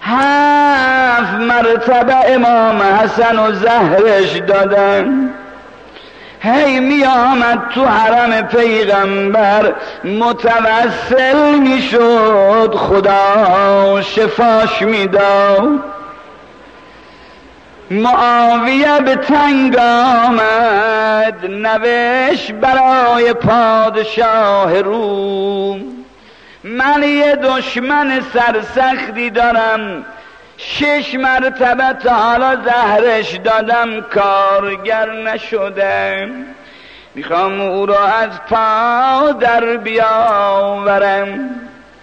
7 مرتبه امام حسن و زهرش دادن. هی می آمد تو حرم پیغمبر متوسل می شد، خدا شفاش می داد. معاویه به تنگ آمد، نوشت برای پادشاه روم من یه دشمن سرسختی دارم، 6 مرتبه تا حالا زهرش دادم کارگر نشده، میخوام او را از پا در بیاورم،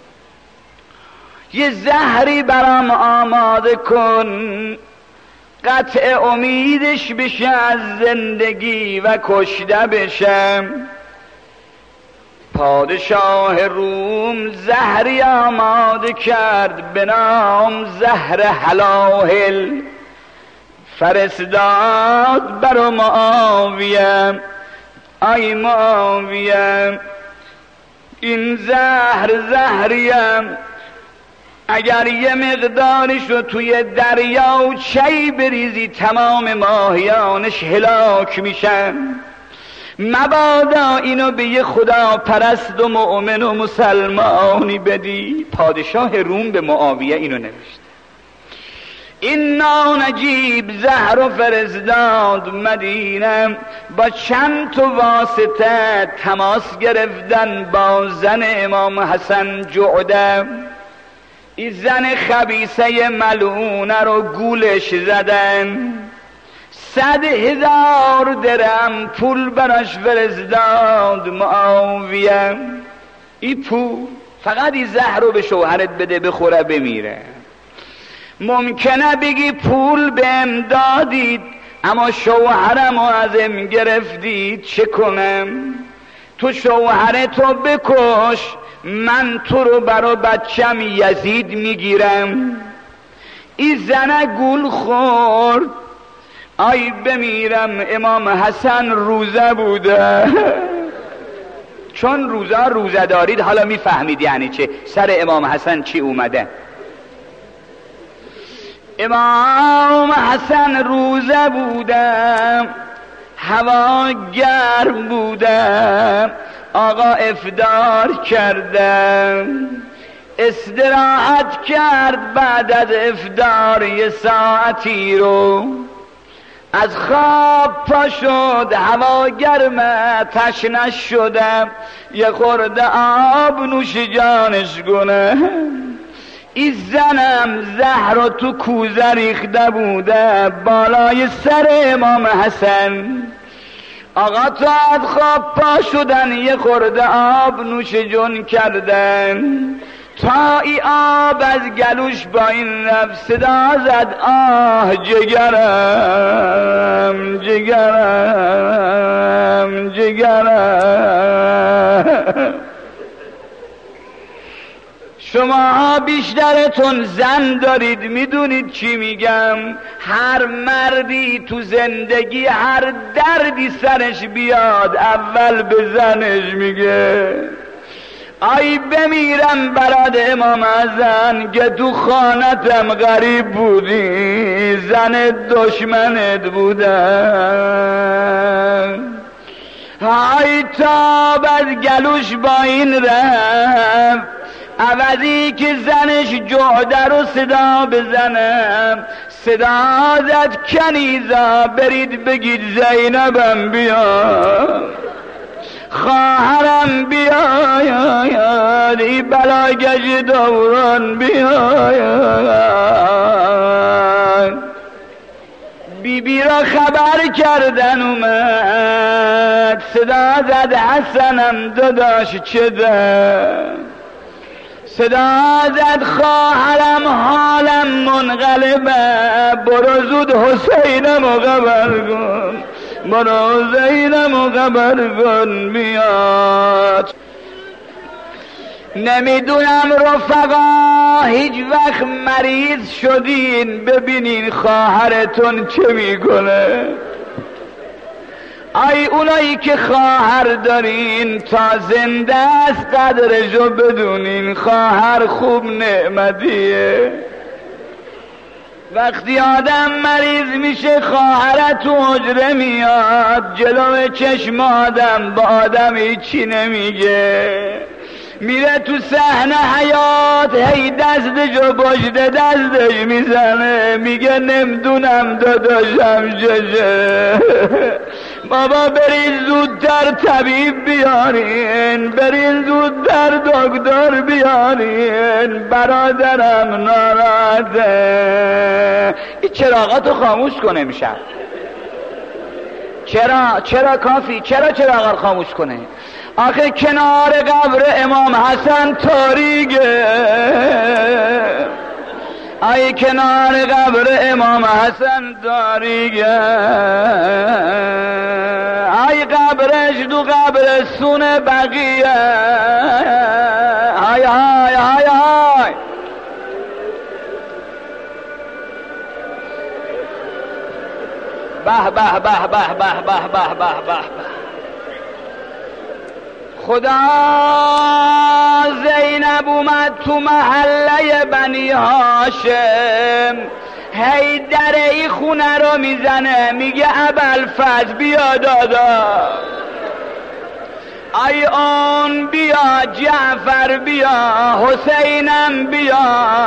یه زهری برام آماده کن قطع امیدش بشه از زندگی و کشته بشم. پادشاه روم زهری آماده کرد به نام زهر هلاهل، فرستاد بر معاویه. ای معاویه این زهریم اگر یه مقدارش رو توی دریا و چی بریزی تمام ماهیانش هلاک میشن، مبادا اینو به یه خدا پرست و مؤمن و مسلمانی بدی. پادشاه روم به معاویه اینو نوشت. این نانجیب زهر و فرستاد مدینه، با چند تا واسطه تماس گرفتن با زن امام حسن جعده. این زن خبیثه ملعونه رو گولش زدن، 100,000 درهم پول براش فرستاد معاویه. این پول فقط این زهر رو به شوهرت بده بخوره بمیره. ممکنه بگی پول بهم دادید اما شوهرمو ازم گرفتید، چه کنم؟ تو شوهرتو بکش، من تو رو برا بچم یزید میگیرم. این زنه گول خورد. آی بمیرم، امام حسن روزه بوده. چون روزه دارید حالا میفهمید یعنی چه، سر امام حسن چی اومده. امام حسن روزه بوده، هوا گرم بوده، آقا افطار کرده، استراحت کرد بعد از افطار یه ساعتی رو، از خواب پا شد، هوا گرمه، تشنه شده، یه خورده آب نوش جانش کنه. این زنم زهر تو کوزه ریخته بوده بالای سر امام حسن. آقا تا از خواب پا شدن یه خورده آب نوش جون کردن، تا ای آب از گلوش با این رفت صدا زد آه جگرم جگرم جگرم. شما بیشترتون زن دارید، میدونید چی میگم. هر مردی تو زندگی هر دردی سرش بیاد اول به زنش میگه آی بمیرم برات امام حسن که تو خانتم غریب بودی، زن دشمنت بودن. های تاب از گلوش با این رفت، عوضی که زنش جعده رو صدا بزنم، صدا زد کنیزا برید بگید زینبم بیا، خواهرم بیاید، ای بلاگج دوران بیاید. بی را خبر کردن اومد، صدا زد حسنم داداش چه ده، صدا زد خواهرم حالم منقلبه، برو زود حسینم خبر کن، برو زینم خبر کن بیاد. نمیدونم رفقا هیچ وقت مریض شدین ببینین خواهرتون چه میکنه. ای اونایی که خواهر دارین تا زنده است قدرشو بدونین، خواهر خوب نعمتیه. وقتی آدم مریض میشه خواهرت تو حجره میاد جلو چشم آدم با آدم هیچی نمیگه، میره تو صحنه حیات هی دستشو پشت دستش میزنه میگه نمیدونم داداشم چشه. بابا برین زودتر طبیب بیارین، برین زودتر دکتر بیارین، برادرم ناراحته. این چراغاتو خاموش کنه میشن. چرا کافی؟ چرا چراغا رو خاموش کنه؟ آخه کنار قبر امام حسن تاریکه، ای کنار قبر امام حسن تاریکه، ای قبرش تو قبرستون بقیه، های های های های. به به به به به به به به به. خدا زینب اومد تو محله بنی هاشم، هی در ای خونه رو میزنه میگه ابوالفضل بیا دادا، ای اون بیا، جعفر بیا، حسینم بیا،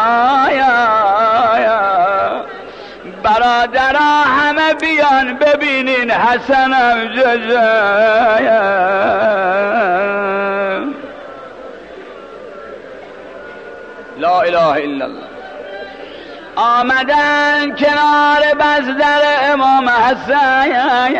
برادرها همه بیان ببینین حسنم جزایم. لا اله الا الله. آمدن کنار بزدر امام حسن،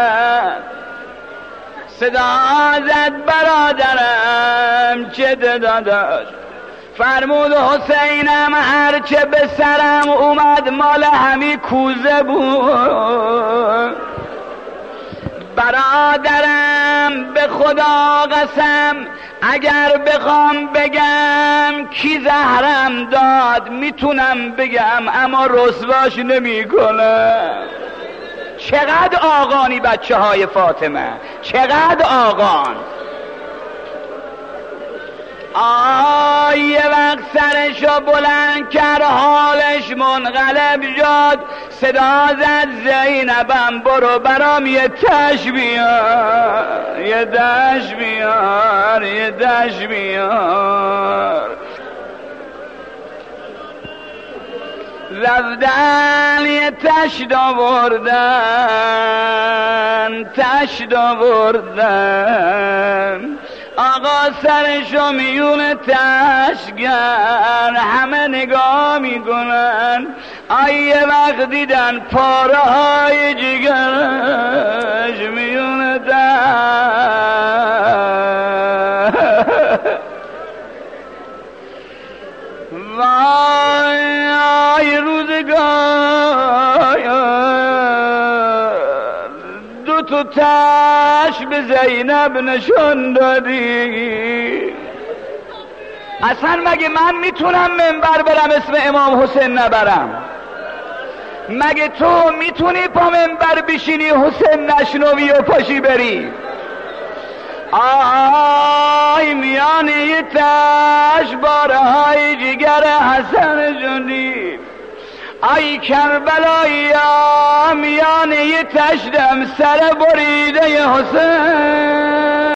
صدا زد برادرم چه داداش، فرمود حسینم هرچه به سرم اومد مال همی کوزه بود. برادرم به خدا قسم اگر بخوام بگم کی زهرم داد میتونم بگم اما رسواش نمی کنم. چقدر آقانی بچه های فاطمه، چقدر آقان. یه وقت سرشو بلند کرد حالش منقلب شد، صدا زد زینبم برو برام یه تش بیار، یه دش بیار، یه دش بیار. رفتن یه تشت آوردن، تشت آوردن، آقا سرشو میون تشگر همه نگاه میکنن. یه وقت دیدن پاره های جگرش میون وای روزگار دو تو تش به زینب نشان دادی. اصلا مگه من میتونم منبر برم اسم امام حسین نبرم؟ مگه تو میتونی پا منبر بشینی حسین نشنوی و پاشی بری؟ میان یه تش باره های جگر حسن جونی، ای کربلایی میان یه تشدم سر بریده حسین.